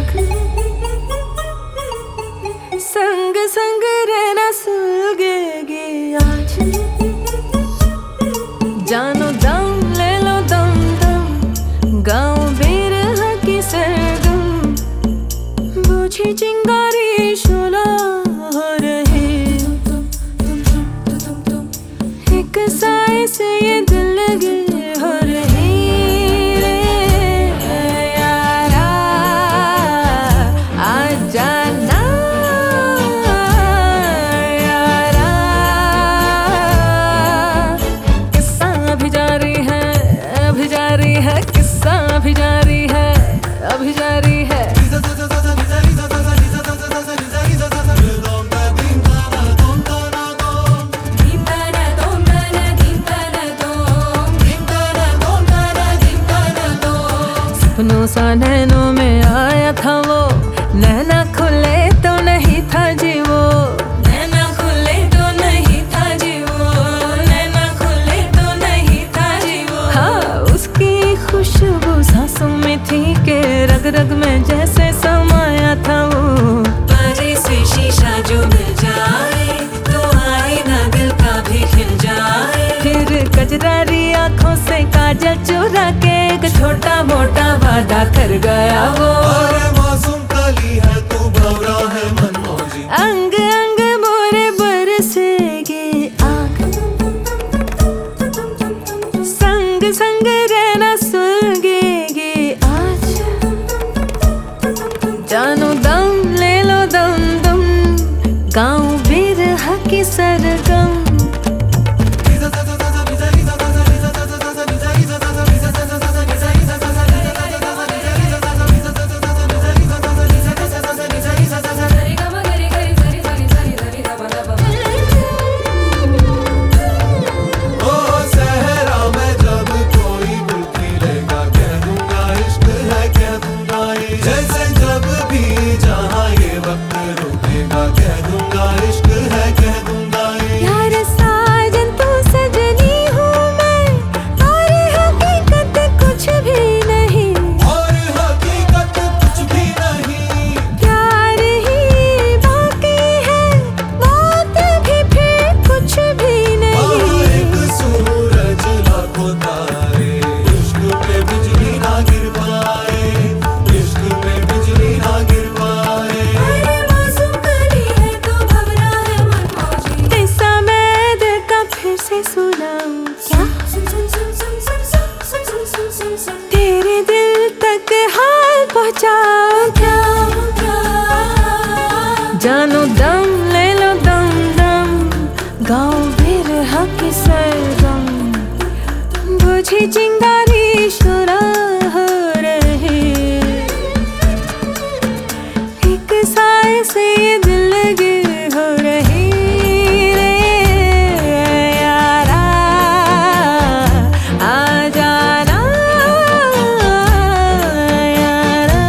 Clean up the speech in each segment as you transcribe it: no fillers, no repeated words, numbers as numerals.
आँख, संग संग रहना सुलगेगी आज। जानो दम ले लो दम दम, गाँव बिरह की सरगम, बूझी चिंगारी शोला हो रही। एक साए से ये दिल लगे हो रही रे यारा, आ जाना यारा। किस्सा अभी जारी है, अभी जारी है, किस्सा अभी जारी है, अभी जारी है। सपनों सा नैनों में आया था वो, नैना खुले तो नहीं था जी वो, नैना खुले तो नहीं था जी वो, नैना खुले तो नहीं था जी वो। हाँ, उसकी खुशबू सांसों में थी के रग रग में जैसे समाया था वो। बारी से शीशा जो मिल जाए तो आईना दिल का भी खिल जाए। फिर कजरारी आंखों से काजल चुरा के एक छोटा मोटा वादा कर गया वो। अरे मासूम कली है तू, भौरा है मन मौजी। अंग अंग मोरे बरसेगे आँख, संग संग रहना सुलगेगी आज। जानो दम ले लो दम दम, गाँव बिरह की सरगम, जैसे जब भी जहाँ ये वक्त रुकेगा, कह दूंगा इश्क है, कह दूंगा ये। यार साजन तू सजनी हूँ मैं, और हकीकत कुछ भी नहीं, और हकीकत कुछ भी नहीं। प्यार ही बाकी है, बात भी फिर कुछ भी नहीं। एक सूरज लाखों तारे, इश्क पे बिजली ना गिर पाए, इश्क पे बिजली ना गिर पाए। अरे मासूम कली है तो भवरा है मन मौजी। किस्सा मैं दिल का फिर से सुनाऊं क्या, सुन सुन सुन सुन सुन सुन सुन सुन सुन सुन सुन। तेरे दिल तक हाल पहुँचाऊं क्या। जानो दम ले लो दम दम, गाँव बिरह की सरगम, बुझी चिंगारी शोला हो रही। एक साए से ये दिल लगे हो रही रे यारा, आ जाना यारा।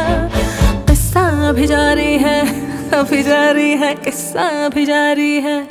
किस्सा अभी जारी है, अभी जारी है, किस्सा अभी जारी है।